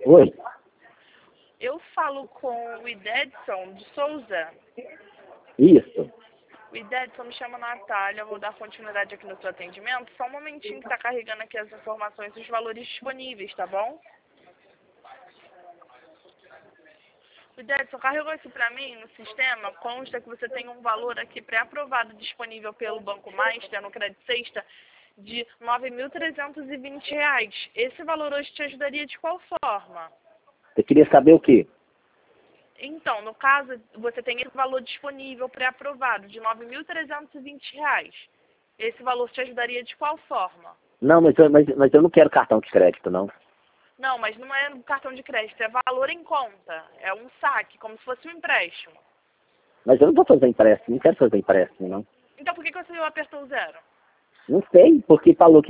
Oi, Eu falo com o Idedson de Souza. isso. O Idedson, me chama Natália, eu vou dar continuidade aqui no seu atendimento. Só um momentinho que tá carregando aqui as informações e os valores disponíveis, tá bom? O Idedson carregou isso pra mim no sistema, consta que você tem um valor aqui pré-aprovado disponível pelo Banco Master, no Crédito Sexta, de R$ 9.320. Esse valor hoje te ajudaria de qual forma? Você queria saber o quê? Então, no caso, você tem esse valor disponível pré-aprovado de R$ 9.320. Esse valor te ajudaria de qual forma? Não, mas eu não quero cartão de crédito, não. Não, mas não é um cartão de crédito, é valor em conta. É um saque, como se fosse um empréstimo. Mas eu não vou fazer empréstimo, não quero fazer empréstimo, não. Então, por que você apertou o zero? Não sei, porque falou que